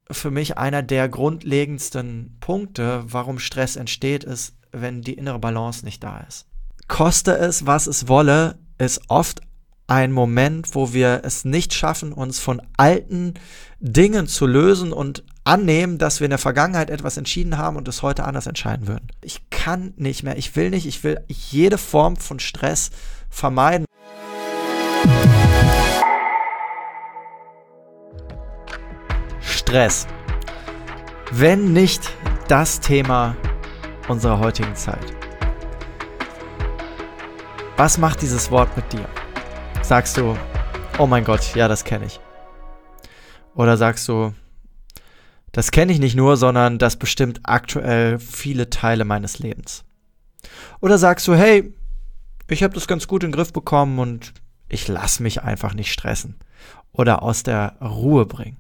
für mich einer der grundlegendsten Punkte, warum Stress entsteht, ist, wenn die innere Balance nicht da ist. Koste es, was es wolle, ist oft ein Moment, wo wir es nicht schaffen, uns von alten Dingen zu lösen und annehmen, dass wir in der Vergangenheit etwas entschieden haben und es heute anders entscheiden würden. Ich kann nicht mehr, ich will jede Form von Stress vermeiden. Stress. Wenn nicht das Thema unserer heutigen Zeit. Was macht dieses Wort mit dir? Sagst du, oh mein Gott, ja, das kenne ich. Oder sagst du, das kenne ich nicht nur, sondern das bestimmt aktuell viele Teile meines Lebens. Oder sagst du, hey, ich habe das ganz gut in den Griff bekommen und ich lasse mich einfach nicht stressen oder aus der Ruhe bringen.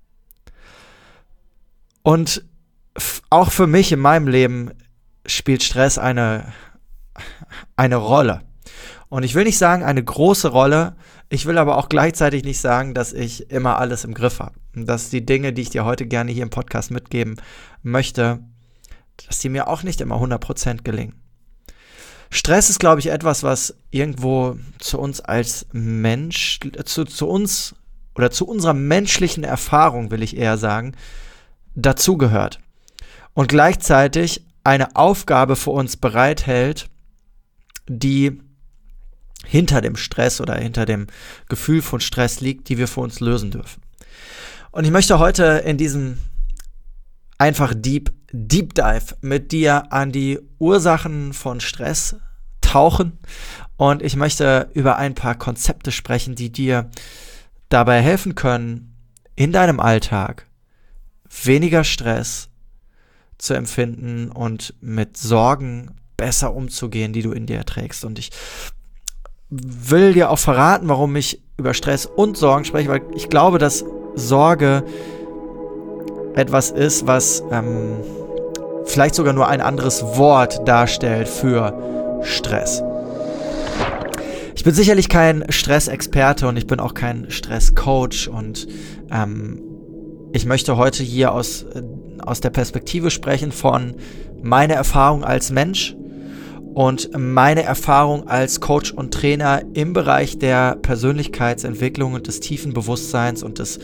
Und auch für mich in meinem Leben spielt Stress eine Rolle. Und ich will nicht sagen, eine große Rolle, ich will aber auch gleichzeitig nicht sagen, dass ich immer alles im Griff habe. Und dass die Dinge, die ich dir heute gerne hier im Podcast mitgeben möchte, dass die mir auch nicht immer 100% gelingen. Stress ist, glaube ich, etwas, was irgendwo zu uns als Mensch, zu uns oder zu unserer menschlichen Erfahrung, will ich eher sagen, dazugehört. Und gleichzeitig eine Aufgabe für uns bereithält, die hinter dem Stress oder hinter dem Gefühl von Stress liegt, die wir für uns lösen dürfen. Und ich möchte heute in diesem einfach Deep Dive mit dir an die Ursachen von Stress tauchen und ich möchte über ein paar Konzepte sprechen, die dir dabei helfen können, in deinem Alltag weniger Stress zu empfinden und mit Sorgen besser umzugehen, die du in dir trägst. Und ich will dir auch verraten, warum ich über Stress und Sorgen spreche, weil ich glaube, dass Sorge etwas ist, was vielleicht sogar nur ein anderes Wort darstellt für Stress. Ich bin sicherlich kein Stressexperte und ich bin auch kein Stresscoach und ich möchte heute hier aus der Perspektive sprechen von meiner Erfahrung als Mensch und meine Erfahrung als Coach und Trainer im Bereich der Persönlichkeitsentwicklung und des tiefen Bewusstseins und des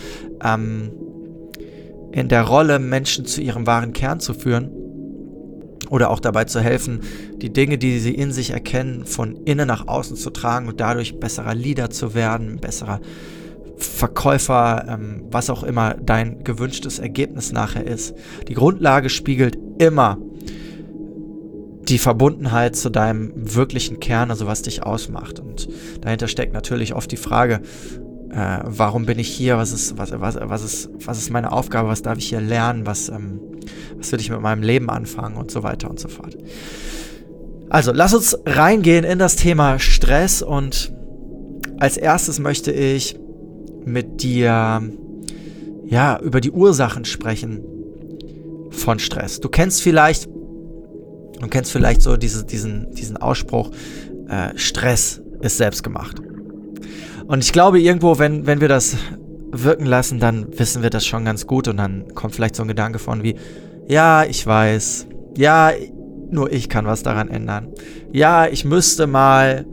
in der Rolle, Menschen zu ihrem wahren Kern zu führen oder auch dabei zu helfen, die Dinge, die sie in sich erkennen, von innen nach außen zu tragen und dadurch besserer Leader zu werden, besserer Verkäufer, was auch immer dein gewünschtes Ergebnis nachher ist. Die Grundlage spiegelt immer die Verbundenheit zu deinem wirklichen Kern, also was dich ausmacht. Und dahinter steckt natürlich oft die Frage, warum bin ich hier, was ist meine Aufgabe, was darf ich hier lernen, was will ich mit meinem Leben anfangen und so weiter und so fort. Also, lass uns reingehen in das Thema Stress und als erstes möchte ich mit dir über die Ursachen sprechen von Stress. Du kennst vielleicht so diesen Ausspruch, Stress ist selbstgemacht. Und ich glaube irgendwo, wenn wir das wirken lassen, dann wissen wir das schon ganz gut und dann kommt vielleicht so ein Gedanke von wie, ja, ich weiß, ja, nur ich kann was daran ändern. Ja, ich müsste mal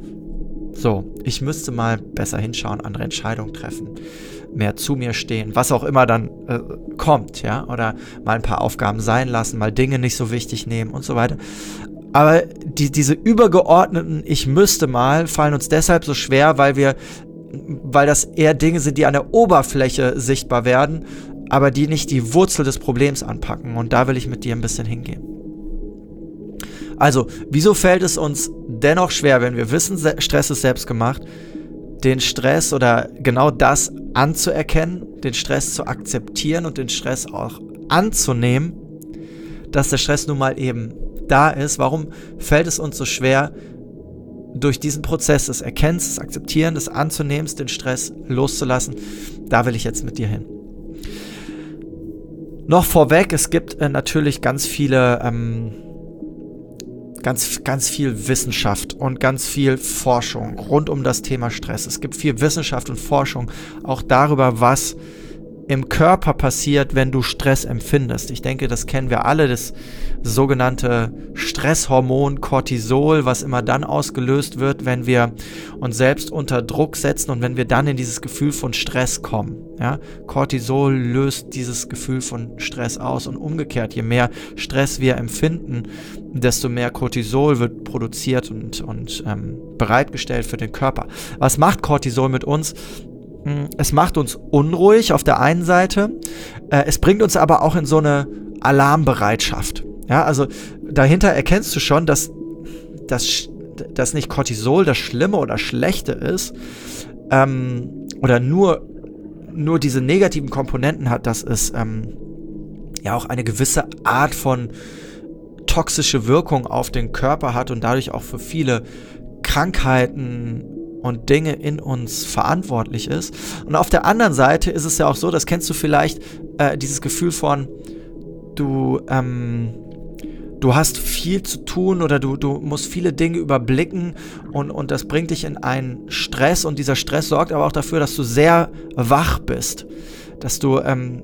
besser hinschauen, andere Entscheidungen treffen, mehr zu mir stehen, was auch immer dann kommt, ja, oder mal ein paar Aufgaben sein lassen, mal Dinge nicht so wichtig nehmen und so weiter. Aber diese übergeordneten Ich müsste mal fallen uns deshalb so schwer, weil das eher Dinge sind, die an der Oberfläche sichtbar werden, aber die nicht die Wurzel des Problems anpacken. Und da will ich mit dir ein bisschen hingehen. Also, wieso fällt es uns dennoch schwer, wenn wir wissen, Stress ist selbstgemacht, den Stress oder genau das anzuerkennen, den Stress zu akzeptieren und den Stress auch anzunehmen, dass der Stress nun mal eben da ist? Warum fällt es uns so schwer, durch diesen Prozess des Erkennens, des Akzeptierens, des Anzunehmens, den Stress loszulassen? Da will ich jetzt mit dir hin. Noch vorweg, es gibt natürlich ganz viele ganz viel Wissenschaft und ganz viel Forschung rund um das Thema Stress. Es gibt viel Wissenschaft und Forschung auch darüber, was im Körper passiert, wenn du Stress empfindest. Ich denke, das kennen wir alle, das sogenannte Stresshormon Cortisol, was immer dann ausgelöst wird, wenn wir uns selbst unter Druck setzen und wenn wir dann in dieses Gefühl von Stress kommen. Ja? Cortisol löst dieses Gefühl von Stress aus und umgekehrt, je mehr Stress wir empfinden, desto mehr Cortisol wird produziert und bereitgestellt für den Körper. Was macht Cortisol mit uns? Es macht uns unruhig auf der einen Seite, es bringt uns aber auch in so eine Alarmbereitschaft. Ja, also dahinter erkennst du schon, dass nicht Cortisol das Schlimme oder Schlechte ist, oder nur diese negativen Komponenten hat, dass es ja auch eine gewisse Art von toxische Wirkung auf den Körper hat und dadurch auch für viele Krankheiten und Dinge in uns verantwortlich ist. Und auf der anderen Seite ist es ja auch so, das kennst du vielleicht, dieses Gefühl von, du hast viel zu tun oder du musst viele Dinge überblicken und das bringt dich in einen Stress und dieser Stress sorgt aber auch dafür, dass du sehr wach bist, dass du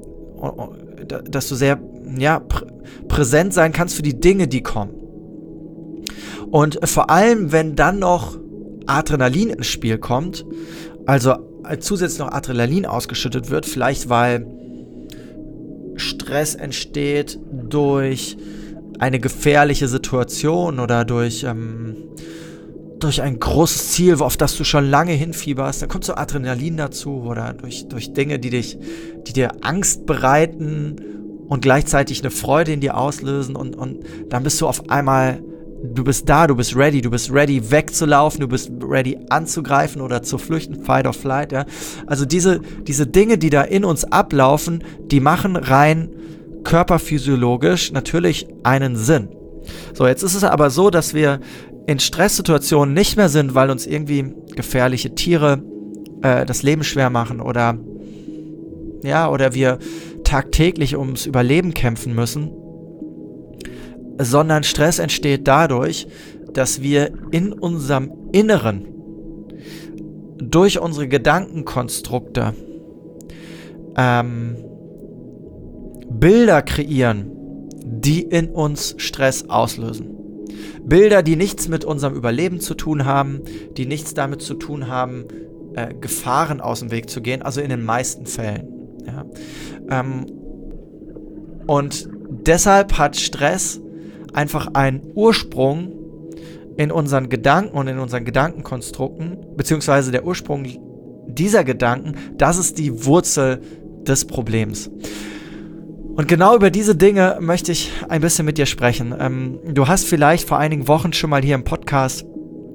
sehr präsent sein kannst für die Dinge, die kommen. Und vor allem, wenn dann noch Adrenalin ins Spiel kommt, also zusätzlich noch Adrenalin ausgeschüttet wird, vielleicht weil Stress entsteht durch eine gefährliche Situation oder durch ein großes Ziel, auf das du schon lange hinfieberst, dann kommt so Adrenalin dazu oder durch Dinge, die dir Angst bereiten und gleichzeitig eine Freude in dir auslösen und dann bist du auf einmal, du bist ready wegzulaufen, du bist ready anzugreifen oder zu flüchten, fight or flight, ja. Also diese Dinge, die da in uns ablaufen, die machen rein körperphysiologisch natürlich einen Sinn. So, jetzt ist es aber so, dass wir in Stresssituationen nicht mehr sind, weil uns irgendwie gefährliche Tiere das Leben schwer machen oder wir tagtäglich ums Überleben kämpfen müssen, sondern Stress entsteht dadurch, dass wir in unserem Inneren durch unsere Gedankenkonstrukte Bilder kreieren, die in uns Stress auslösen. Bilder, die nichts mit unserem Überleben zu tun haben, die nichts damit zu tun haben, Gefahren aus dem Weg zu gehen, also in den meisten Fällen. Ja. Und deshalb hat Stress einfach einen Ursprung in unseren Gedanken und in unseren Gedankenkonstrukten, beziehungsweise der Ursprung dieser Gedanken, das ist die Wurzel des Problems. Und genau über diese Dinge möchte ich ein bisschen mit dir sprechen. Du hast vielleicht vor einigen Wochen schon mal hier im Podcast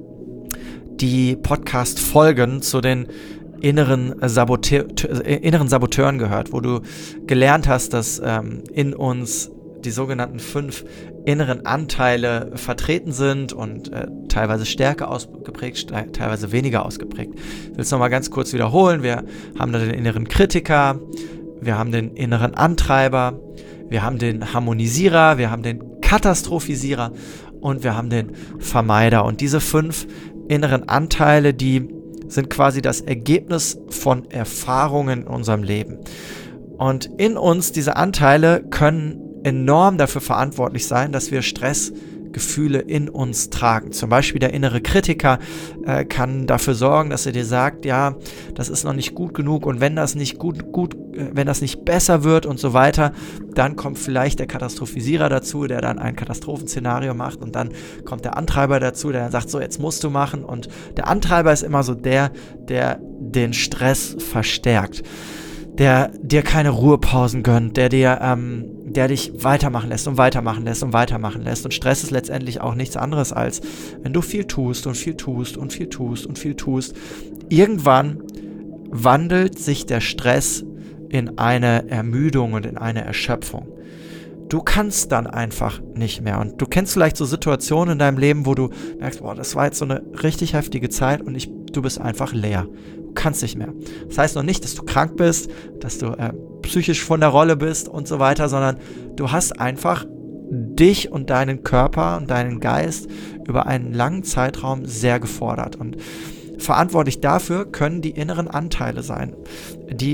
die Podcast-Folgen zu den inneren Saboteuren gehört, wo du gelernt hast, dass in uns die sogenannten 5 inneren Anteile vertreten sind und teilweise stärker ausgeprägt, teilweise weniger ausgeprägt. Ich will es nochmal ganz kurz wiederholen. Wir haben da den inneren Kritiker, wir haben den inneren Antreiber, wir haben den Harmonisierer, wir haben den Katastrophisierer und wir haben den Vermeider. Und diese 5 inneren Anteile, die sind quasi das Ergebnis von Erfahrungen in unserem Leben. Und in uns, diese Anteile können enorm dafür verantwortlich sein, dass wir Stressgefühle in uns tragen. Zum Beispiel der innere Kritiker kann dafür sorgen, dass er dir sagt, ja, das ist noch nicht gut genug und wenn das nicht wenn das nicht besser wird und so weiter, dann kommt vielleicht der Katastrophisierer dazu, der dann ein Katastrophenszenario macht und dann kommt der Antreiber dazu, der dann sagt, so, jetzt musst du machen und der Antreiber ist immer so der den Stress verstärkt, der dir keine Ruhepausen gönnt, der dich weitermachen lässt und weitermachen lässt und weitermachen lässt. Und Stress ist letztendlich auch nichts anderes als, wenn du viel tust und viel tust und viel tust und viel tust, irgendwann wandelt sich der Stress in eine Ermüdung und in eine Erschöpfung. Du kannst dann einfach nicht mehr. Und du kennst vielleicht so Situationen in deinem Leben, wo du merkst, boah, das war jetzt so eine richtig heftige Zeit und du bist einfach leer. Du kannst nicht mehr. Das heißt noch nicht, dass du krank bist, dass du psychisch von der Rolle bist und so weiter, sondern du hast einfach dich und deinen Körper und deinen Geist über einen langen Zeitraum sehr gefordert. Und verantwortlich dafür können die inneren Anteile sein, die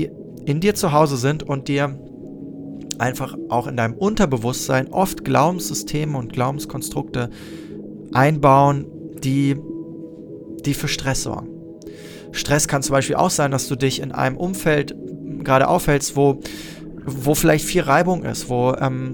in dir zu Hause sind und dir einfach auch in deinem Unterbewusstsein oft Glaubenssysteme und Glaubenskonstrukte einbauen, die für Stress sorgen. Stress kann zum Beispiel auch sein, dass du dich in einem Umfeld gerade aufhältst, wo vielleicht viel Reibung ist, wo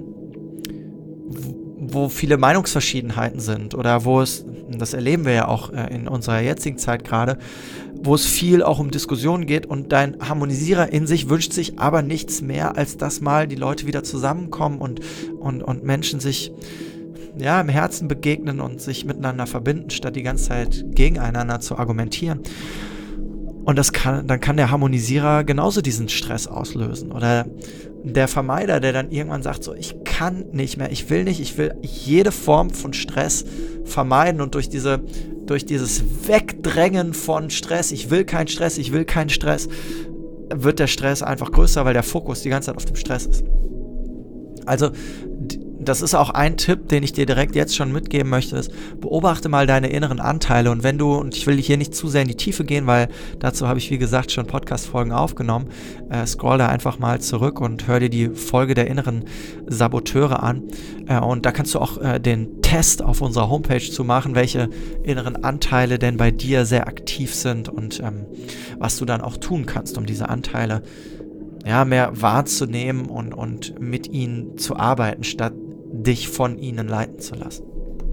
viele Meinungsverschiedenheiten sind oder wo es, das erleben wir ja auch in unserer jetzigen Zeit gerade, wo es viel auch um Diskussionen geht und dein Harmonisierer in sich wünscht sich aber nichts mehr, als dass mal die Leute wieder zusammenkommen und Menschen sich im Herzen begegnen und sich miteinander verbinden, statt die ganze Zeit gegeneinander zu argumentieren. Und dann kann der Harmonisierer genauso diesen Stress auslösen. Oder der Vermeider, der dann irgendwann sagt, so, ich kann nicht mehr, ich will jede Form von Stress vermeiden. Und durch dieses Wegdrängen von Stress, ich will keinen Stress, wird der Stress einfach größer, weil der Fokus die ganze Zeit auf dem Stress ist. Also, das ist auch ein Tipp, den ich dir direkt jetzt schon mitgeben möchte, ist, beobachte mal deine inneren Anteile und ich will hier nicht zu sehr in die Tiefe gehen, weil dazu habe ich, wie gesagt, schon Podcast-Folgen aufgenommen, scroll da einfach mal zurück und hör dir die Folge der inneren Saboteure an und da kannst du auch den Test auf unserer Homepage zu machen, welche inneren Anteile denn bei dir sehr aktiv sind und was du dann auch tun kannst, um diese Anteile mehr wahrzunehmen und mit ihnen zu arbeiten, statt dich von ihnen leiten zu lassen.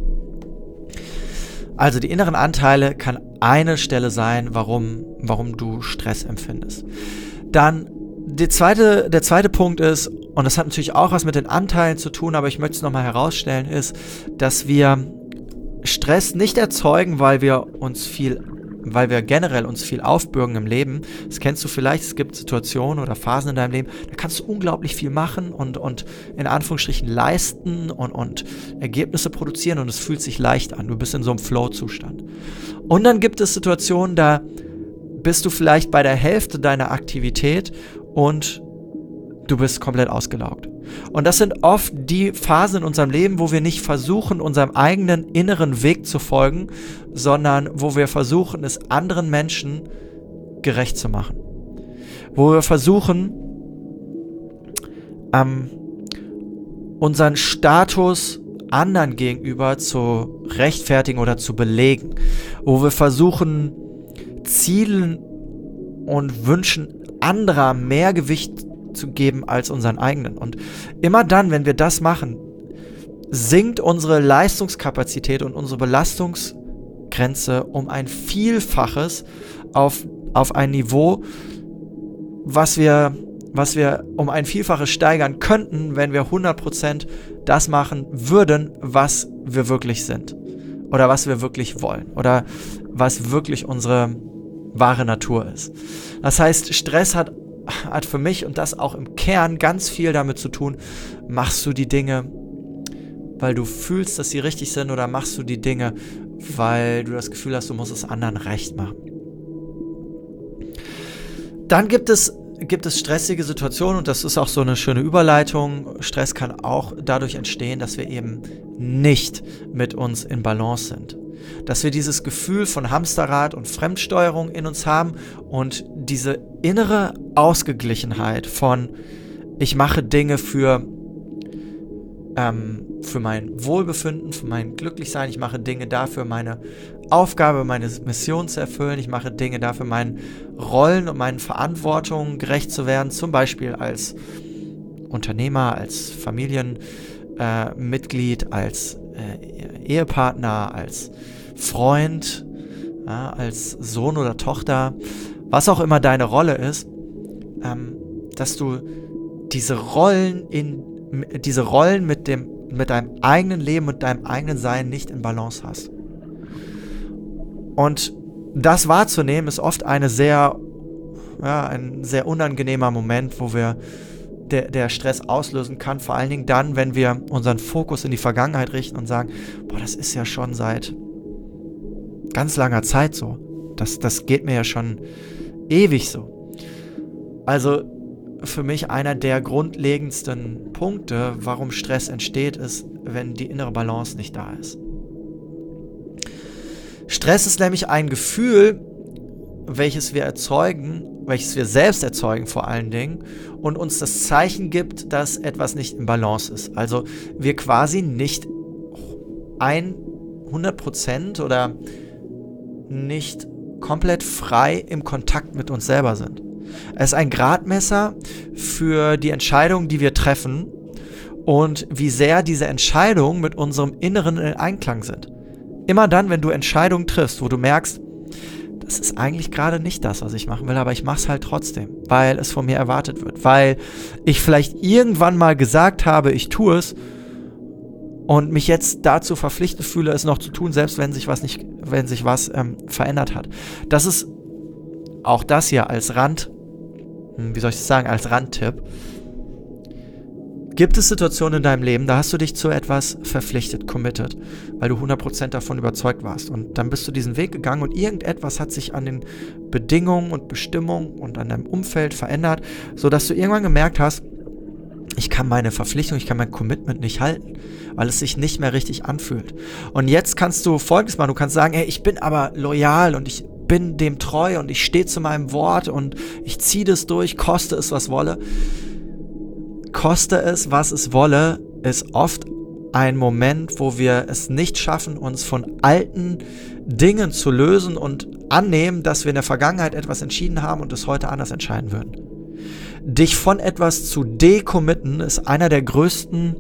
Also die inneren Anteile kann eine Stelle sein, warum du Stress empfindest. Dann der zweite Punkt ist, und das hat natürlich auch was mit den Anteilen zu tun, aber ich möchte es nochmal herausstellen, ist, dass wir Stress nicht erzeugen, weil wir generell uns viel aufbürgen im Leben. Das kennst du vielleicht, es gibt Situationen oder Phasen in deinem Leben, da kannst du unglaublich viel machen und in Anführungsstrichen leisten und Ergebnisse produzieren und es fühlt sich leicht an. Du bist in so einem Flow-Zustand. Und dann gibt es Situationen, da bist du vielleicht bei der Hälfte deiner Aktivität und du bist komplett ausgelaugt. Und das sind oft die Phasen in unserem Leben, wo wir nicht versuchen, unserem eigenen inneren Weg zu folgen, sondern wo wir versuchen, es anderen Menschen gerecht zu machen. Wo wir versuchen, unseren Status anderen gegenüber zu rechtfertigen oder zu belegen. Wo wir versuchen, Zielen und Wünschen anderer mehr Gewicht zu geben als unseren eigenen. Und immer dann, wenn wir das machen, sinkt unsere Leistungskapazität und unsere Belastungsgrenze um ein Vielfaches auf ein Niveau, was wir um ein Vielfaches steigern könnten, wenn wir 100% das machen würden, was wir wirklich sind. Oder was wir wirklich wollen. Oder was wirklich unsere wahre Natur ist. Das heißt, Stress hat für mich und das auch im Kern ganz viel damit zu tun, machst du die Dinge, weil du fühlst, dass sie richtig sind, oder machst du die Dinge, weil du das Gefühl hast, du musst es anderen recht machen. Dann gibt es stressige Situationen und das ist auch so eine schöne Überleitung. Stress kann auch dadurch entstehen, dass wir eben nicht mit uns in Balance sind. Dass wir dieses Gefühl von Hamsterrad und Fremdsteuerung in uns haben und diese innere Ausgeglichenheit von ich mache Dinge für mein Wohlbefinden, für mein Glücklichsein, ich mache Dinge dafür, meine Aufgabe, meine Mission zu erfüllen, ich mache Dinge dafür, meinen Rollen und meinen Verantwortungen gerecht zu werden, zum Beispiel als Unternehmer, als Familienmitglied, als Ehepartner, als Freund, als Sohn oder Tochter, was auch immer deine Rolle ist, dass du diese Rollen mit deinem eigenen Leben und deinem eigenen Sein nicht in Balance hast. Und das wahrzunehmen ist oft ein sehr unangenehmer Moment, wo der Stress auslösen kann, vor allen Dingen dann, wenn wir unseren Fokus in die Vergangenheit richten und sagen, das ist ja schon seit ganz langer Zeit so. Das geht mir ja schon ewig so. Also für mich einer der grundlegendsten Punkte, warum Stress entsteht, ist, wenn die innere Balance nicht da ist. Stress ist nämlich ein Gefühl, welches wir erzeugen, welches wir selbst erzeugen vor allen Dingen und uns das Zeichen gibt, dass etwas nicht im Balance ist. Also wir quasi nicht 100% oder nicht komplett frei im Kontakt mit uns selber sind. Es ist ein Gradmesser für die Entscheidungen, die wir treffen und wie sehr diese Entscheidungen mit unserem Inneren in Einklang sind. Immer dann, wenn du Entscheidungen triffst, wo du merkst, das ist eigentlich gerade nicht das, was ich machen will, aber ich mache es halt trotzdem, weil es von mir erwartet wird, weil ich vielleicht irgendwann mal gesagt habe, ich tue es und mich jetzt dazu verpflichtet fühle, es noch zu tun, selbst wenn sich was verändert hat. Das ist auch das hier als als Randtipp. Gibt es Situationen in deinem Leben, da hast du dich zu etwas verpflichtet, committed, weil du 100% davon überzeugt warst. Und dann bist du diesen Weg gegangen und irgendetwas hat sich an den Bedingungen und Bestimmungen und an deinem Umfeld verändert, sodass du irgendwann gemerkt hast, ich kann meine Verpflichtung, ich kann mein Commitment nicht halten, weil es sich nicht mehr richtig anfühlt. Und jetzt kannst du Folgendes machen, du kannst sagen, hey, ich bin aber loyal und ich bin dem treu und ich stehe zu meinem Wort und ich ziehe das durch, koste es, was wolle. Koste es, was es wolle, ist oft ein Moment, wo wir es nicht schaffen, uns von alten Dingen zu lösen und annehmen, dass wir in der Vergangenheit etwas entschieden haben und es heute anders entscheiden würden. Dich von etwas zu decommitten ist einer der größten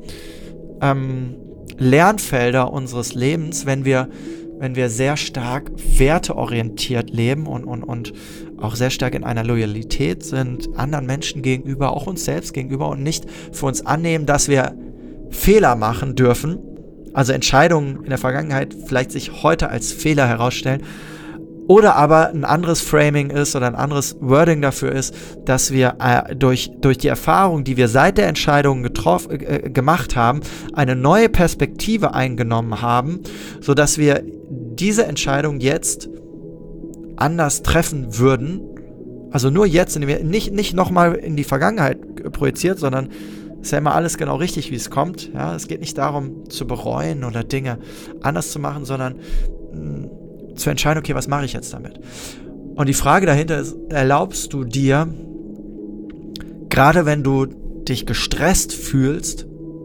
Lernfelder unseres Lebens, wenn wir sehr stark werteorientiert leben und auch sehr stark in einer Loyalität sind, anderen Menschen gegenüber, auch uns selbst gegenüber und nicht für uns annehmen, dass wir Fehler machen dürfen, also Entscheidungen in der Vergangenheit vielleicht sich heute als Fehler herausstellen, oder aber ein anderes Framing ist oder ein anderes Wording dafür ist, dass wir durch die Erfahrung, die wir seit der Entscheidung gemacht haben, eine neue Perspektive eingenommen haben, sodass wir diese Entscheidung jetzt anders treffen würden. Also nur jetzt, indem wir nicht nochmal in die Vergangenheit projiziert, sondern es ist ja immer alles genau richtig, wie es kommt. Ja, es geht nicht darum, zu bereuen oder Dinge anders zu machen, sondern zu entscheiden, okay, was mache ich jetzt damit? Und die Frage dahinter ist, erlaubst du dir, gerade wenn du dich gestresst fühlst,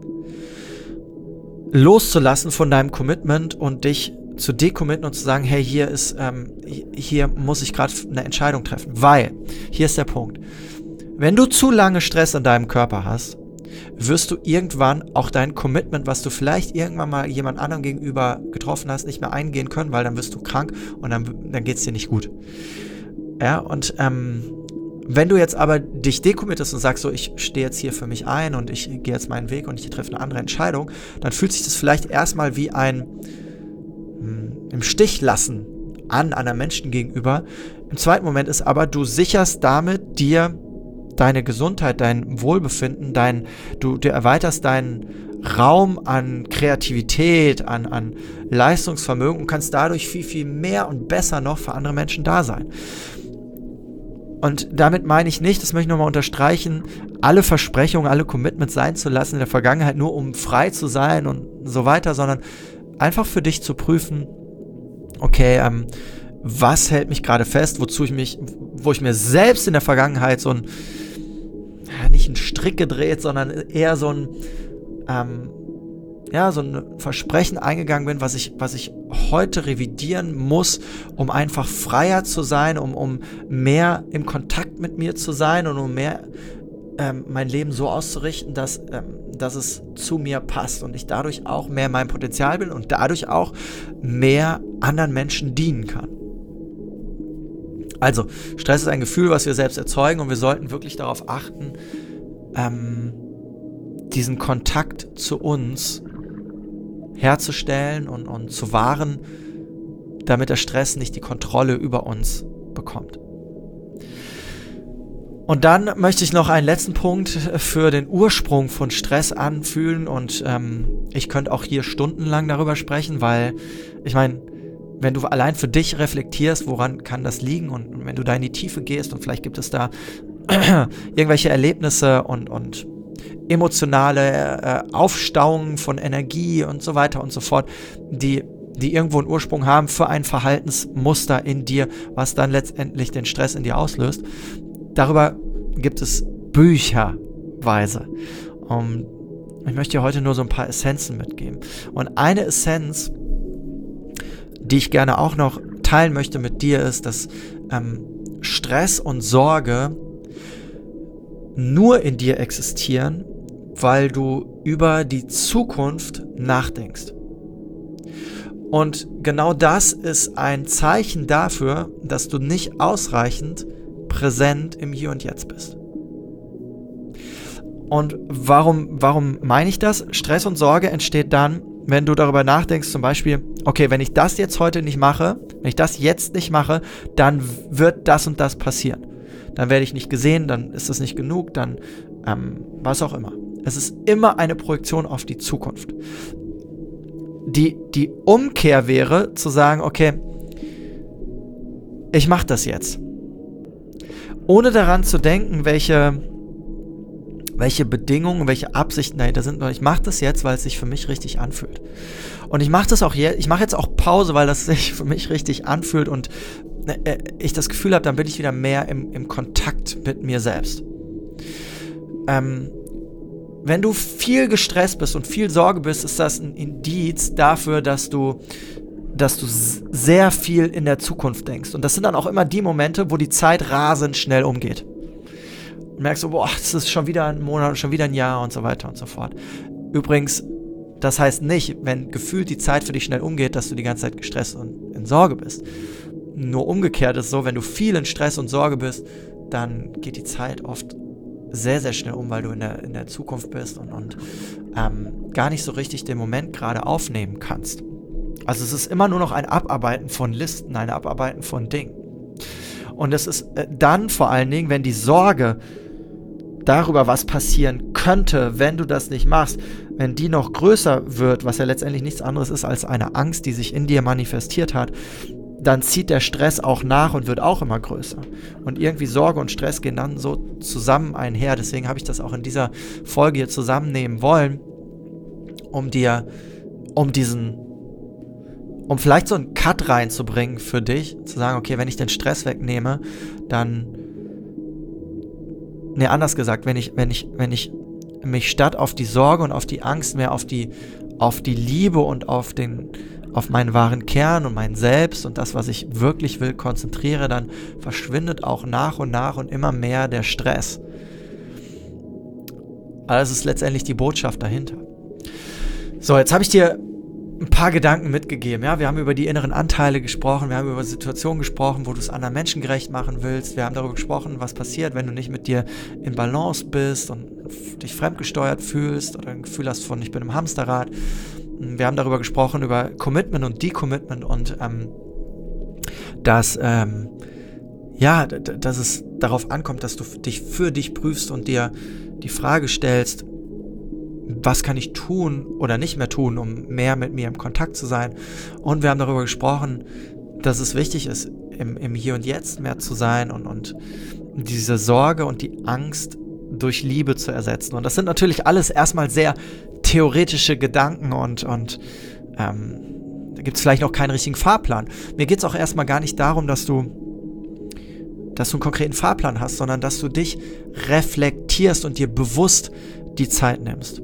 loszulassen von deinem Commitment und dich zu decommitten und zu sagen, hey, hier muss ich gerade eine Entscheidung treffen, weil, hier ist der Punkt, wenn du zu lange Stress in deinem Körper hast, wirst du irgendwann auch dein Commitment, was du vielleicht irgendwann mal jemand anderem gegenüber getroffen hast, nicht mehr eingehen können, weil dann wirst du krank und dann geht es dir nicht gut. Ja, und wenn du jetzt aber dich decommittest und sagst so, ich stehe jetzt hier für mich ein und ich gehe jetzt meinen Weg und ich treffe eine andere Entscheidung, dann fühlt sich das vielleicht erstmal wie ein im Stich lassen an einem Menschen gegenüber. Im zweiten Moment ist aber, du sicherst damit dir deine Gesundheit, dein Wohlbefinden, du erweiterst deinen Raum an Kreativität, an Leistungsvermögen und kannst dadurch viel, viel mehr und besser noch für andere Menschen da sein. Und damit meine ich nicht, das möchte ich nochmal unterstreichen, alle Versprechungen, alle Commitments sein zu lassen in der Vergangenheit, nur um frei zu sein und so weiter, sondern einfach für dich zu prüfen, okay, was hält mich gerade fest, wo ich mir selbst in der Vergangenheit so nicht einen Strick gedreht, sondern eher so ein Versprechen eingegangen bin, was ich heute revidieren muss, um einfach freier zu sein, um mehr im Kontakt mit mir zu sein und um mehr mein Leben so auszurichten, dass es zu mir passt und ich dadurch auch mehr mein Potenzial bin und dadurch auch mehr anderen Menschen dienen kann. Also, Stress ist ein Gefühl, was wir selbst erzeugen und wir sollten wirklich darauf achten, diesen Kontakt zu uns herzustellen und zu wahren, damit der Stress nicht die Kontrolle über uns bekommt. Und dann möchte ich noch einen letzten Punkt für den Ursprung von Stress anfühlen und ich könnte auch hier stundenlang darüber sprechen, weil ich meine, wenn du allein für dich reflektierst, woran kann das liegen und wenn du da in die Tiefe gehst und vielleicht gibt es da irgendwelche Erlebnisse und emotionale Aufstauungen von Energie und so weiter und so fort, die die irgendwo einen Ursprung haben für ein Verhaltensmuster in dir, was dann letztendlich den Stress in dir auslöst. Darüber gibt es bücherweise. Ich möchte dir heute nur so ein paar Essenzen mitgeben. Und eine Essenz, die ich gerne auch noch teilen möchte mit dir, ist, dass Stress und Sorge nur in dir existieren, weil du über die Zukunft nachdenkst. Und genau das ist ein Zeichen dafür, dass du nicht ausreichend präsent im Hier und Jetzt bist. Und warum meine ich das? Stress und Sorge entsteht dann, wenn du darüber nachdenkst, zum Beispiel, okay, wenn ich das jetzt heute nicht mache, wenn ich das jetzt nicht mache, dann wird das und das passieren. Dann werde ich nicht gesehen, dann ist es nicht genug, dann was auch immer. Es ist immer eine Projektion auf die Zukunft. Die Umkehr wäre, zu sagen, okay, ich mache das jetzt. Ohne daran zu denken, welche Bedingungen, welche Absichten dahinter sind. Ich mache das jetzt, weil es sich für mich richtig anfühlt. Und ich mache das auch jetzt, ich mache jetzt auch Pause, weil das sich für mich richtig anfühlt und ich das Gefühl habe, dann bin ich wieder mehr im Kontakt mit mir selbst. Wenn du viel gestresst bist und viel Sorge bist, ist das ein Indiz dafür, dass du sehr viel in der Zukunft denkst. Und das sind dann auch immer die Momente, wo die Zeit rasend schnell umgeht. Und merkst du, boah, das ist schon wieder ein Monat, schon wieder ein Jahr und so weiter und so fort. Übrigens, das heißt nicht, wenn gefühlt die Zeit für dich schnell umgeht, dass du die ganze Zeit gestresst und in Sorge bist. Nur umgekehrt ist so, wenn du viel in Stress und Sorge bist, dann geht die Zeit oft sehr, sehr schnell um, weil du in der Zukunft bist und gar nicht so richtig den Moment gerade aufnehmen kannst. Also es ist immer nur noch ein Abarbeiten von Listen, ein Abarbeiten von Dingen. Und es ist dann vor allen Dingen, wenn die Sorge darüber, was passieren könnte, wenn du das nicht machst, wenn die noch größer wird, was ja letztendlich nichts anderes ist als eine Angst, die sich in dir manifestiert hat, dann zieht der Stress auch nach und wird auch immer größer. Und irgendwie Sorge und Stress gehen dann so zusammen einher. Deswegen habe ich das auch in dieser Folge hier zusammennehmen wollen, um vielleicht so einen Cut reinzubringen für dich, zu sagen, okay, wenn ich den Stress wegnehme, dann, anders gesagt, wenn ich mich statt auf die Sorge und auf die Angst mehr auf die Liebe und auf meinen wahren Kern und mein Selbst und das, was ich wirklich will, konzentriere, dann verschwindet auch nach und immer mehr der Stress. Also es ist letztendlich die Botschaft dahinter. So, jetzt habe ich dir ein paar Gedanken mitgegeben. Ja? Wir haben über die inneren Anteile gesprochen, wir haben über Situationen gesprochen, wo du es anderen Menschen gerecht machen willst. Wir haben darüber gesprochen, was passiert, wenn du nicht mit dir in Balance bist und dich fremdgesteuert fühlst oder ein Gefühl hast von, ich bin im Hamsterrad. Wir haben darüber gesprochen, über Commitment und Decommitment und dass es darauf ankommt, dass du dich für dich prüfst und dir die Frage stellst, was kann ich tun oder nicht mehr tun, um mehr mit mir im Kontakt zu sein. Und wir haben darüber gesprochen, dass es wichtig ist, im Hier und Jetzt mehr zu sein und diese Sorge und die Angst durch Liebe zu ersetzen. Und das sind natürlich alles erstmal sehr theoretische Gedanken und da gibt es vielleicht noch keinen richtigen Fahrplan. Mir geht es auch erstmal gar nicht darum, dass du einen konkreten Fahrplan hast, sondern dass du dich reflektierst und dir bewusst die Zeit nimmst,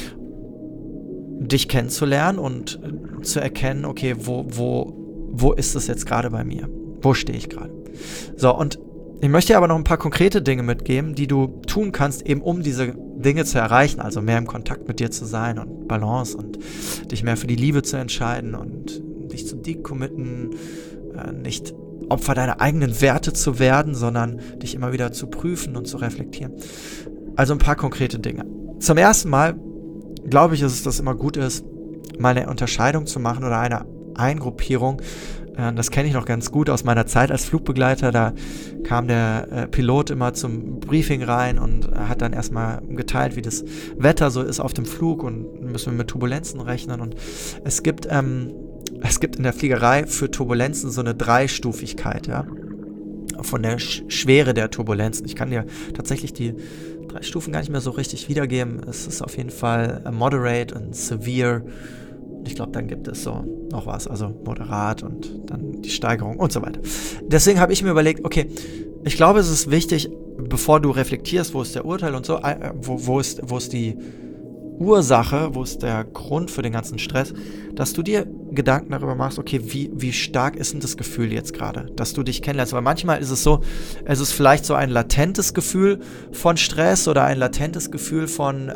dich kennenzulernen und zu erkennen, okay, wo ist es jetzt gerade bei mir? Wo stehe ich gerade? So, und ich möchte dir aber noch ein paar konkrete Dinge mitgeben, die du tun kannst, eben um diese Dinge zu erreichen, also mehr im Kontakt mit dir zu sein und Balance und dich mehr für die Liebe zu entscheiden und dich zu decommitten, nicht Opfer deiner eigenen Werte zu werden, sondern dich immer wieder zu prüfen und zu reflektieren. Also ein paar konkrete Dinge. Zum ersten Mal glaube ich, dass es immer gut ist, mal eine Unterscheidung zu machen oder eine Eingruppierung. Das kenne ich noch ganz gut aus meiner Zeit als Flugbegleiter. Da kam der Pilot immer zum Briefing rein und hat dann erstmal geteilt, wie das Wetter so ist auf dem Flug und müssen wir mit Turbulenzen rechnen. Und es gibt in der Fliegerei für Turbulenzen so eine Dreistufigkeit, ja, von der Schwere der Turbulenzen. Ich kann dir tatsächlich die 3 Stufen gar nicht mehr so richtig wiedergeben. Es ist auf jeden Fall moderate und severe. Ich glaube, dann gibt es so noch was, also moderat und dann die Steigerung und so weiter. Deswegen habe ich mir überlegt, okay, ich glaube, es ist wichtig, bevor du reflektierst, wo ist der Urteil und so, wo ist die Ursache, wo ist der Grund für den ganzen Stress, dass du dir Gedanken darüber machst, okay, wie stark ist denn das Gefühl jetzt gerade, dass du dich kennenlernst, weil manchmal ist es so, es ist vielleicht so ein latentes Gefühl von Stress oder ein latentes Gefühl von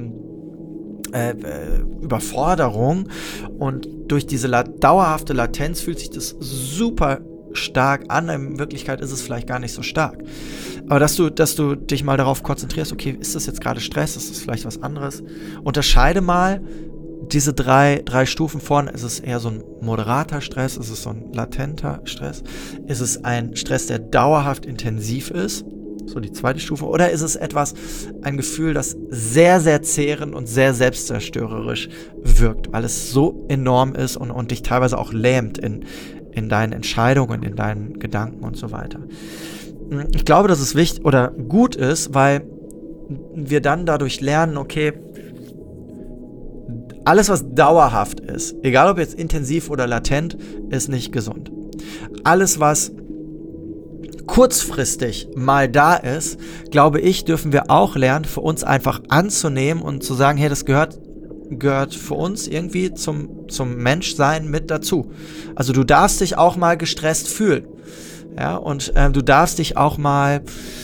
Überforderung und durch diese dauerhafte Latenz fühlt sich das super stark an, in Wirklichkeit ist es vielleicht gar nicht so stark. Aber dass du dich mal darauf konzentrierst, okay, ist das jetzt gerade Stress, ist das vielleicht was anderes? Unterscheide mal diese drei Stufen von, ist es eher so ein moderater Stress, ist es so ein latenter Stress, ist es ein Stress, der dauerhaft intensiv ist, so die zweite Stufe, oder ist es ein Gefühl, das sehr, sehr zehrend und sehr selbstzerstörerisch wirkt, weil es so enorm ist und dich teilweise auch lähmt in deinen Entscheidungen, in deinen Gedanken und so weiter. Ich glaube, dass es wichtig oder gut ist, weil wir dann dadurch lernen, okay, alles, was dauerhaft ist, egal ob jetzt intensiv oder latent, ist nicht gesund. Alles, was kurzfristig mal da ist, glaube ich, dürfen wir auch lernen, für uns einfach anzunehmen und zu sagen, hey, das gehört für uns irgendwie zum Menschsein mit dazu. Also du darfst dich auch mal gestresst fühlen. Ja, und du darfst dich auch mal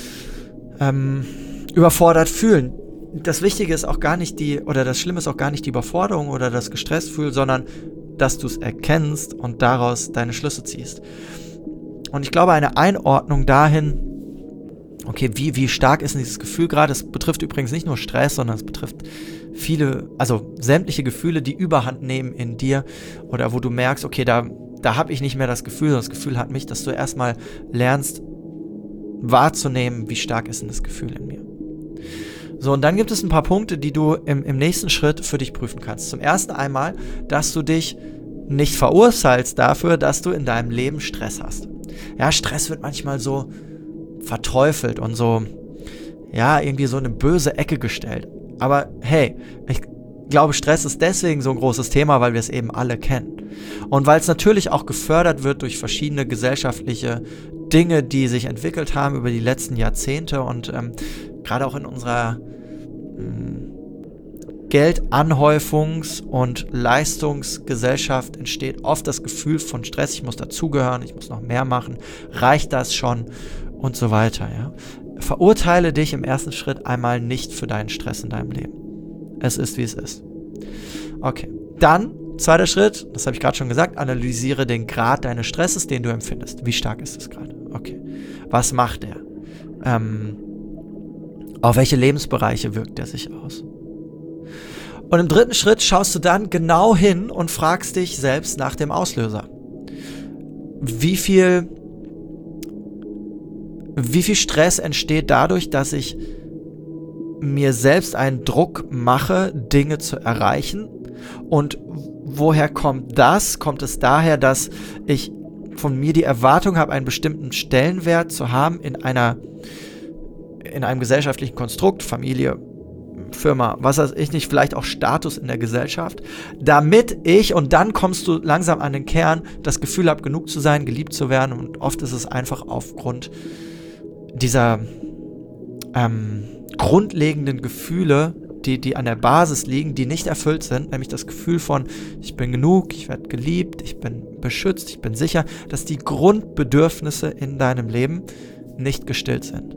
überfordert fühlen. Das Wichtige ist auch gar nicht das Schlimme ist auch gar nicht die Überforderung oder das gestresst fühlen, sondern dass du es erkennst und daraus deine Schlüsse ziehst. Und ich glaube, eine Einordnung dahin, okay, wie stark ist denn dieses Gefühl gerade? Es betrifft übrigens nicht nur Stress, sondern es betrifft sämtliche Gefühle, die Überhand nehmen in dir oder wo du merkst, okay, da habe ich nicht mehr das Gefühl, sondern das Gefühl hat mich, dass du erstmal lernst wahrzunehmen, wie stark ist denn das Gefühl in mir. So, und dann gibt es ein paar Punkte, die du im nächsten Schritt für dich prüfen kannst. Zum ersten einmal, dass du dich nicht verurteilst dafür, dass du in deinem Leben Stress hast. Ja, Stress wird manchmal so verteufelt und so, ja, irgendwie so in eine böse Ecke gestellt. Aber hey, ich glaube, Stress ist deswegen so ein großes Thema, weil wir es eben alle kennen. Und weil es natürlich auch gefördert wird durch verschiedene gesellschaftliche Dinge, die sich entwickelt haben über die letzten Jahrzehnte und gerade auch in unserer Geldanhäufungs- und Leistungsgesellschaft entsteht oft das Gefühl von Stress, ich muss dazugehören, ich muss noch mehr machen, reicht das schon und so weiter. Ja? Verurteile dich im ersten Schritt einmal nicht für deinen Stress in deinem Leben. Es ist, wie es ist. Okay, dann, zweiter Schritt, das habe ich gerade schon gesagt, analysiere den Grad deines Stresses, den du empfindest. Wie stark ist es gerade? Okay, was macht er? Auf welche Lebensbereiche wirkt er sich aus? Und im dritten Schritt schaust du dann genau hin und fragst dich selbst nach dem Auslöser. Wie viel Stress entsteht dadurch, dass ich mir selbst einen Druck mache, Dinge zu erreichen? Und woher kommt das? Kommt es daher, dass ich von mir die Erwartung habe, einen bestimmten Stellenwert zu haben in einem gesellschaftlichen Konstrukt, Familie, Firma, was weiß ich nicht, vielleicht auch Status in der Gesellschaft, damit ich, und dann kommst du langsam an den Kern, das Gefühl habe, genug zu sein, geliebt zu werden, und oft ist es einfach aufgrund dieser grundlegenden Gefühle, die an der Basis liegen, die nicht erfüllt sind, nämlich das Gefühl von, ich bin genug, ich werde geliebt, ich bin beschützt, ich bin sicher, dass die Grundbedürfnisse in deinem Leben nicht gestillt sind.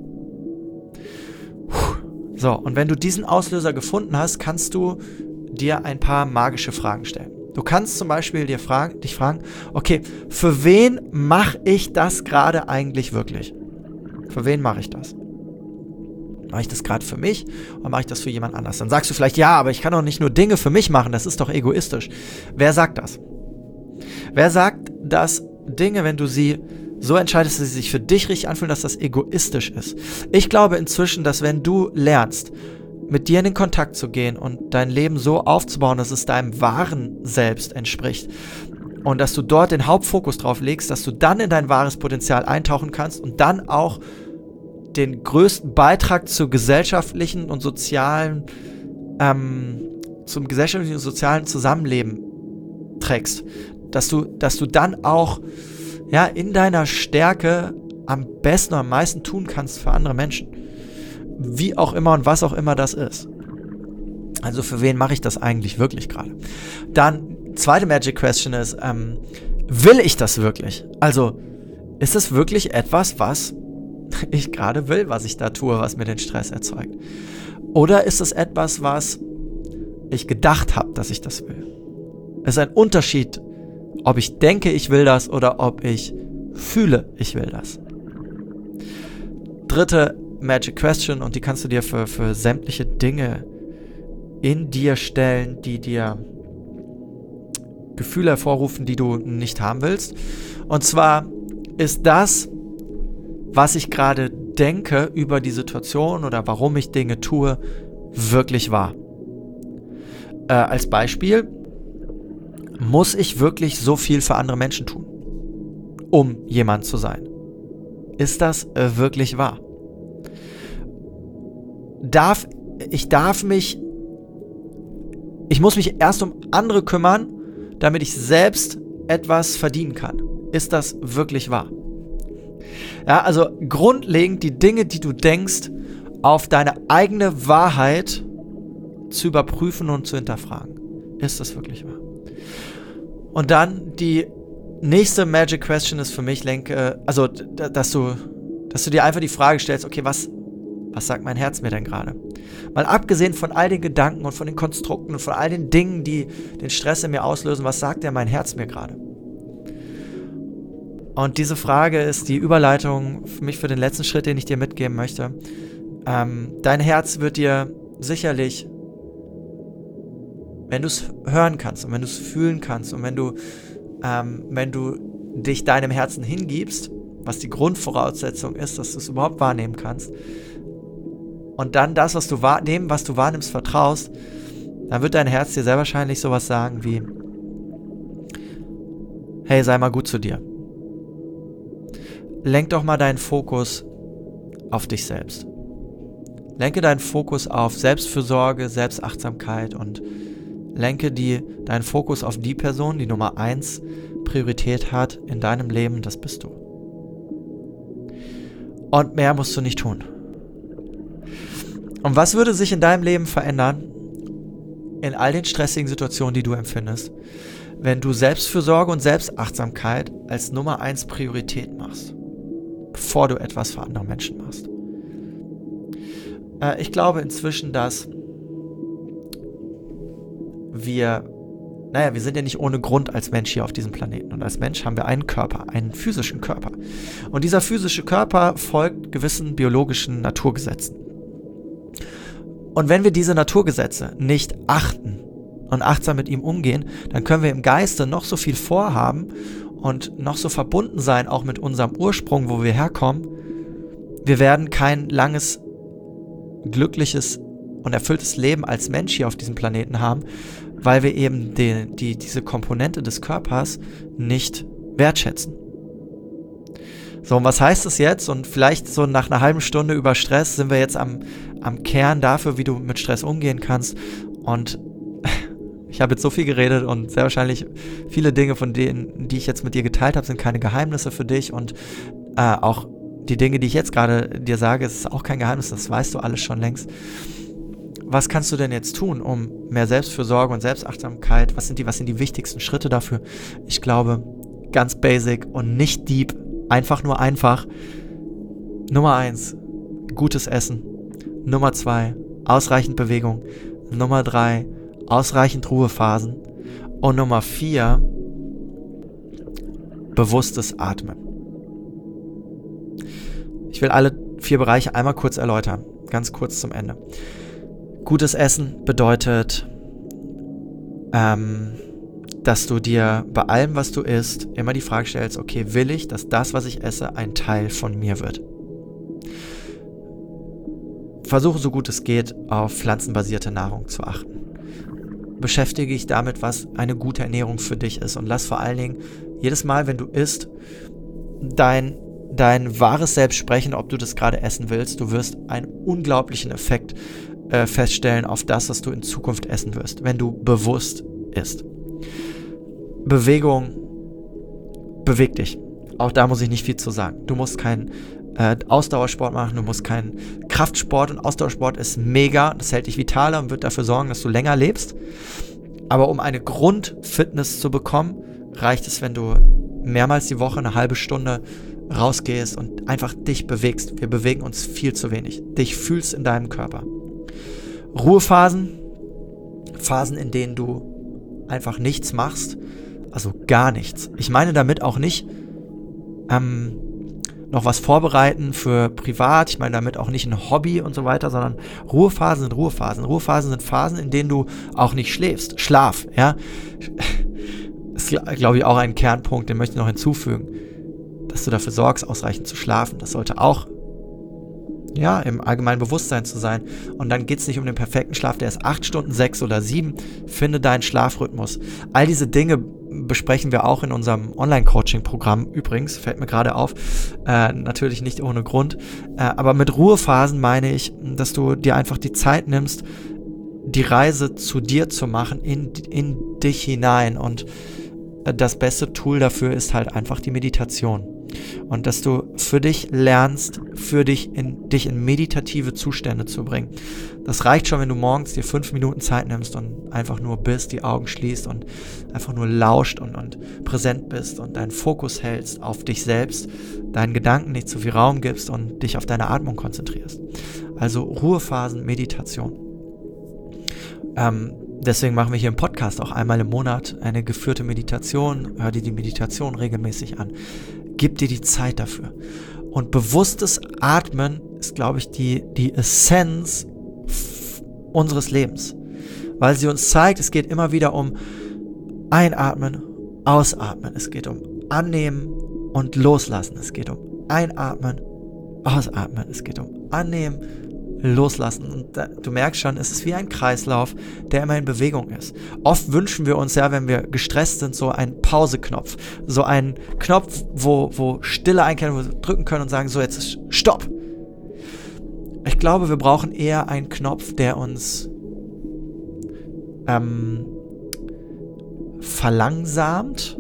So, und wenn du diesen Auslöser gefunden hast, kannst du dir ein paar magische Fragen stellen. Du kannst zum Beispiel dich fragen, okay, für wen mache ich das gerade eigentlich wirklich? Für wen mache ich das? Mache ich das gerade für mich oder mache ich das für jemand anders? Dann sagst du vielleicht, ja, aber ich kann doch nicht nur Dinge für mich machen, das ist doch egoistisch. Wer sagt das? Wer sagt, dass Dinge, wenn du sie so entscheidest, dass sie sich für dich richtig anfühlen, dass das egoistisch ist? Ich glaube inzwischen, dass wenn du lernst, mit dir in den Kontakt zu gehen und dein Leben so aufzubauen, dass es deinem wahren Selbst entspricht und dass du dort den Hauptfokus drauf legst, dass du dann in dein wahres Potenzial eintauchen kannst und dann auch den größten Beitrag zum gesellschaftlichen und sozialen Zusammenleben trägst, dass du dann auch in deiner Stärke am besten und am meisten tun kannst für andere Menschen. Wie auch immer und was auch immer das ist. Also für wen mache ich das eigentlich wirklich gerade? Dann, zweite Magic Question ist, will ich das wirklich? Also, ist es wirklich etwas, was ich gerade will, was ich da tue, was mir den Stress erzeugt? Oder ist es etwas, was ich gedacht habe, dass ich das will? Es ist ein Unterschied, ob ich denke, ich will das oder ob ich fühle, ich will das. Dritte Magic Question, und die kannst du dir für sämtliche Dinge in dir stellen, die dir Gefühle hervorrufen, die du nicht haben willst. Und zwar ist das, was ich gerade denke über die Situation oder warum ich Dinge tue, wirklich wahr. Als Beispiel, muss ich wirklich so viel für andere Menschen tun, um jemand zu sein? Ist das wirklich wahr? Ich muss mich erst um andere kümmern, damit ich selbst etwas verdienen kann. Ist das wirklich wahr? Ja, also grundlegend die Dinge, die du denkst, auf deine eigene Wahrheit zu überprüfen und zu hinterfragen. Ist das wirklich wahr? Und dann die nächste Magic Question ist für mich, dass du dir einfach die Frage stellst, okay, was sagt mein Herz mir denn gerade? Mal abgesehen von all den Gedanken und von den Konstrukten und von all den Dingen, die den Stress in mir auslösen, was sagt denn mein Herz mir gerade? Und diese Frage ist die Überleitung für mich für den letzten Schritt, den ich dir mitgeben möchte. Dein Herz wird dir sicherlich, wenn du es hören kannst und wenn du es fühlen kannst und wenn du dich deinem Herzen hingibst, was die Grundvoraussetzung ist, dass du es überhaupt wahrnehmen kannst, und dann das, was du wahrnimmst, vertraust, dann wird dein Herz dir sehr wahrscheinlich sowas sagen wie: Hey, sei mal gut zu dir. Lenk doch mal deinen Fokus auf dich selbst. Lenke deinen Fokus auf Selbstfürsorge, Selbstachtsamkeit und lenke deinen Fokus auf die Person, die Nummer 1 Priorität hat in deinem Leben, das bist du. Und mehr musst du nicht tun. Und was würde sich in deinem Leben verändern, in all den stressigen Situationen, die du empfindest, wenn du Selbstfürsorge und Selbstachtsamkeit als Nummer 1 Priorität machst, bevor du etwas für andere Menschen machst? Ich glaube inzwischen, dass wir sind ja nicht ohne Grund als Mensch hier auf diesem Planeten. Und als Mensch haben wir einen Körper, einen physischen Körper. Und dieser physische Körper folgt gewissen biologischen Naturgesetzen. Und wenn wir diese Naturgesetze nicht achten und achtsam mit ihm umgehen, dann können wir im Geiste noch so viel vorhaben und noch so verbunden sein, auch mit unserem Ursprung, wo wir herkommen. Wir werden kein langes, glückliches und erfülltes Leben als Mensch hier auf diesem Planeten haben, weil wir eben diese Komponente des Körpers nicht wertschätzen. So, und was heißt das jetzt? Und vielleicht so nach einer halben Stunde über Stress sind wir jetzt am Kern dafür, wie du mit Stress umgehen kannst. Und ich habe jetzt so viel geredet und sehr wahrscheinlich viele Dinge von denen, die ich jetzt mit dir geteilt habe, sind keine Geheimnisse für dich. Und auch die Dinge, die ich jetzt gerade dir sage, ist auch kein Geheimnis, das weißt du alles schon längst. Was kannst du denn jetzt tun, um mehr Selbstfürsorge und Selbstachtsamkeit? Was sind die wichtigsten Schritte dafür? Ich glaube, ganz basic und nicht deep, einfach nur einfach. Nummer 1, gutes Essen. Nummer 2, ausreichend Bewegung. Nummer 3, ausreichend Ruhephasen. Und Nummer 4, bewusstes Atmen. Ich will alle 4 Bereiche einmal kurz erläutern, ganz kurz zum Ende. Gutes Essen bedeutet, dass du dir bei allem, was du isst, immer die Frage stellst, okay, will ich, dass das, was ich esse, ein Teil von mir wird? Versuche, so gut es geht, auf pflanzenbasierte Nahrung zu achten. Beschäftige dich damit, was eine gute Ernährung für dich ist, und lass vor allen Dingen jedes Mal, wenn du isst, dein wahres Selbst sprechen, ob du das gerade essen willst. Du wirst einen unglaublichen Effekt feststellen auf das, was du in Zukunft essen wirst, wenn du bewusst isst. Bewegung, beweg dich. Auch da muss ich nicht viel zu sagen. Du musst keinen Ausdauersport machen, du musst keinen Kraftsport, und Ausdauersport ist mega, das hält dich vitaler und wird dafür sorgen, dass du länger lebst. Aber um eine Grundfitness zu bekommen, reicht es, wenn du mehrmals die Woche eine halbe Stunde rausgehst und einfach dich bewegst. Wir bewegen uns viel zu wenig. Dich fühlst in deinem Körper. Ruhephasen, Phasen, in denen du einfach nichts machst, also gar nichts. Ich meine damit auch nicht noch was vorbereiten für privat, ich meine damit auch nicht ein Hobby und so weiter, sondern Ruhephasen sind Ruhephasen. Ruhephasen sind Phasen, in denen du auch nicht schläfst. Schlaf, ja. Das ist, glaube ich, auch ein Kernpunkt, den möchte ich noch hinzufügen, dass du dafür sorgst, ausreichend zu schlafen. Das sollte auch, ja, im allgemeinen Bewusstsein zu sein. Und dann geht es nicht um den perfekten Schlaf, der ist 8 Stunden, 6 oder 7. Finde deinen Schlafrhythmus. All diese Dinge besprechen wir auch in unserem Online-Coaching-Programm. Übrigens, fällt mir gerade auf, natürlich nicht ohne Grund. Aber mit Ruhephasen meine ich, dass du dir einfach die Zeit nimmst, die Reise zu dir zu machen, in dich hinein. Und das beste Tool dafür ist halt einfach die Meditation. Und dass du für dich lernst, dich in meditative Zustände zu bringen. Das reicht schon, wenn du morgens dir 5 Minuten Zeit nimmst und einfach nur bist, die Augen schließt und einfach nur lauscht und präsent bist und deinen Fokus hältst auf dich selbst, deinen Gedanken nicht zu viel Raum gibst und dich auf deine Atmung konzentrierst. Also Ruhephasen, Meditation. Deswegen machen wir hier im Podcast auch einmal im Monat eine geführte Meditation. Hör dir die Meditation regelmäßig an. Gib dir die Zeit dafür. Und bewusstes Atmen ist, glaube ich, die Essenz unseres Lebens. Weil sie uns zeigt, es geht immer wieder um Einatmen, Ausatmen. Es geht um Annehmen und Loslassen. Es geht um Einatmen, Ausatmen. Es geht um Annehmen, Loslassen. Und du merkst schon, es ist wie ein Kreislauf, der immer in Bewegung ist. Oft wünschen wir uns ja, wenn wir gestresst sind, so einen Pauseknopf. So einen Knopf, wo Stille einkehrt, wo wir drücken können und sagen, so, jetzt ist Stopp. Ich glaube, wir brauchen eher einen Knopf, der uns verlangsamt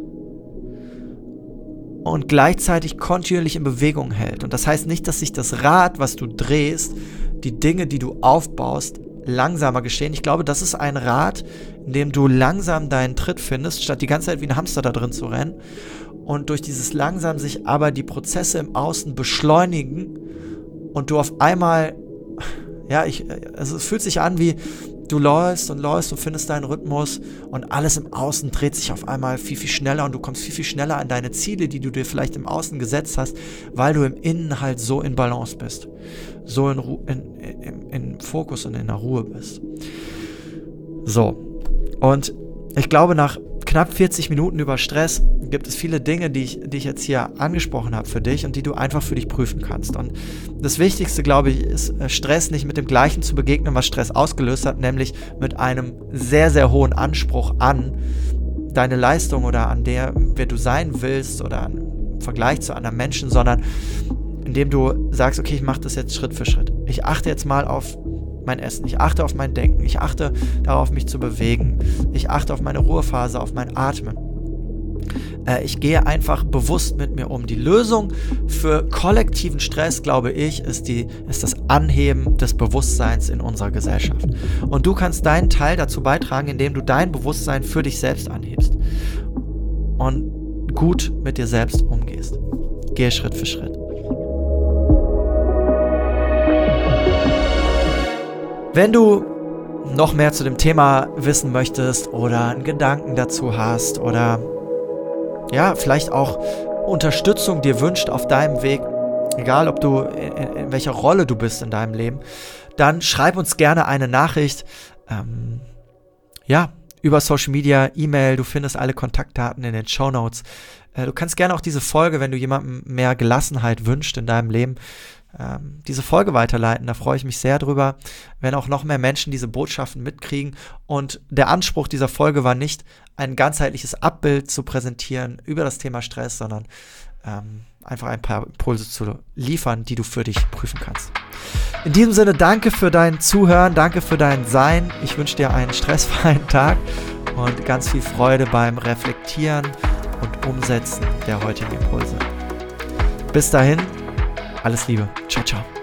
und gleichzeitig kontinuierlich in Bewegung hält. Und das heißt nicht, dass sich das Rad, was du drehst, die Dinge, die du aufbaust, langsamer geschehen. Ich glaube, das ist ein Rad, in dem du langsam deinen Tritt findest, statt die ganze Zeit wie ein Hamster da drin zu rennen. Und durch dieses langsam sich aber die Prozesse im Außen beschleunigen und du auf einmal, ja, also es fühlt sich an wie, du läufst und findest deinen Rhythmus und alles im Außen dreht sich auf einmal viel, viel schneller und du kommst viel, viel schneller an deine Ziele, die du dir vielleicht im Außen gesetzt hast, weil du im Innen halt so in Balance bist, so in Fokus und in der Ruhe bist. So, und ich glaube, nach knapp 40 Minuten über Stress gibt es viele Dinge, die ich jetzt hier angesprochen habe für dich und die du einfach für dich prüfen kannst. Und das Wichtigste, glaube ich, ist, Stress nicht mit dem Gleichen zu begegnen, was Stress ausgelöst hat, nämlich mit einem sehr, sehr hohen Anspruch an deine Leistung oder an wer du sein willst oder im Vergleich zu anderen Menschen, sondern indem du sagst, okay, ich mache das jetzt Schritt für Schritt. Ich achte jetzt mal auf mein Essen, ich achte auf mein Denken, ich achte darauf, mich zu bewegen, ich achte auf meine Ruhephase, auf mein Atmen. Ich gehe einfach bewusst mit mir um. Die Lösung für kollektiven Stress, glaube ich, ist das Anheben des Bewusstseins in unserer Gesellschaft. Und du kannst deinen Teil dazu beitragen, indem du dein Bewusstsein für dich selbst anhebst und gut mit dir selbst umgehst. Gehe Schritt für Schritt. Wenn du noch mehr zu dem Thema wissen möchtest oder einen Gedanken dazu hast oder ja, vielleicht auch Unterstützung dir wünscht auf deinem Weg, egal ob du in welcher Rolle du bist in deinem Leben, dann schreib uns gerne eine Nachricht, über Social Media, E-Mail, du findest alle Kontaktdaten in den Shownotes. Du kannst gerne auch diese Folge, wenn du jemandem mehr Gelassenheit wünschst in deinem Leben, diese Folge weiterleiten. Da freue ich mich sehr drüber, wenn auch noch mehr Menschen diese Botschaften mitkriegen. Und der Anspruch dieser Folge war nicht, ein ganzheitliches Abbild zu präsentieren über das Thema Stress, sondern einfach ein paar Impulse zu liefern, die du für dich prüfen kannst. In diesem Sinne, danke für dein Zuhören, danke für dein Sein. Ich wünsche dir einen stressfreien Tag und ganz viel Freude beim Reflektieren und Umsetzen der heutigen Impulse. Bis dahin, alles Liebe. Ciao, ciao.